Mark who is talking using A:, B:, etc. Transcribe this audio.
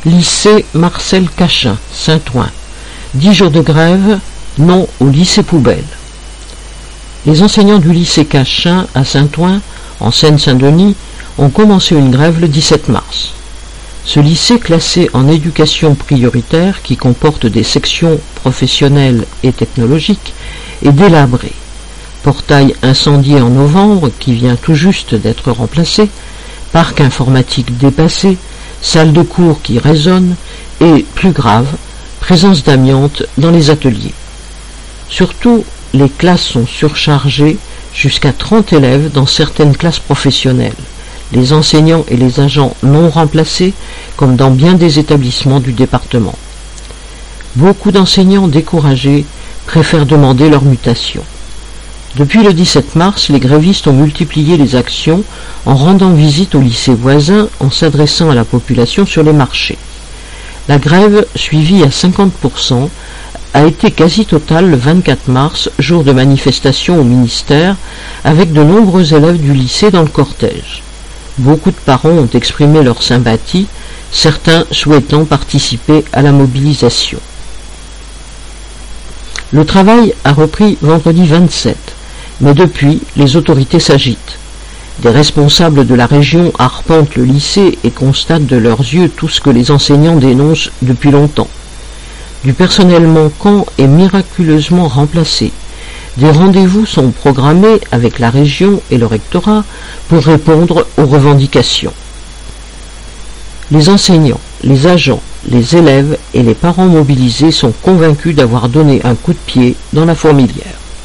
A: Lycée Marcel Cachin, Saint-Ouen. 10 jours de grève, non au lycée poubelle. Les enseignants du lycée Cachin à Saint-Ouen, en Seine-Saint-Denis, ont commencé une grève le 17 mars. Ce lycée classé en éducation prioritaire, qui comporte des sections professionnelles et technologiques, est délabré. Portail incendié en novembre, qui vient tout juste d'être remplacé, parc informatique dépassé, salle de cours qui résonne et, plus grave, présence d'amiante dans les ateliers. Surtout, les classes sont surchargées, jusqu'à 30 élèves dans certaines classes professionnelles. Les enseignants et les agents non remplacés, comme dans bien des établissements du département. Beaucoup d'enseignants découragés préfèrent demander leur mutation. Depuis le 17 mars, les grévistes ont multiplié les actions en rendant visite aux lycées voisins, en s'adressant à la population sur les marchés. La grève, suivie à 50%, a été quasi totale le 24 mars, jour de manifestation au ministère, avec de nombreux élèves du lycée dans le cortège. Beaucoup de parents ont exprimé leur sympathie, certains souhaitant participer à la mobilisation. Le travail a repris vendredi 27, mais depuis, les autorités s'agitent. Des responsables de la région arpentent le lycée et constatent de leurs yeux tout ce que les enseignants dénoncent depuis longtemps. Du personnel manquant est miraculeusement remplacé. Des rendez-vous sont programmés avec la région et le rectorat pour répondre aux revendications. Les enseignants, les agents, les élèves et les parents mobilisés sont convaincus d'avoir donné un coup de pied dans la fourmilière.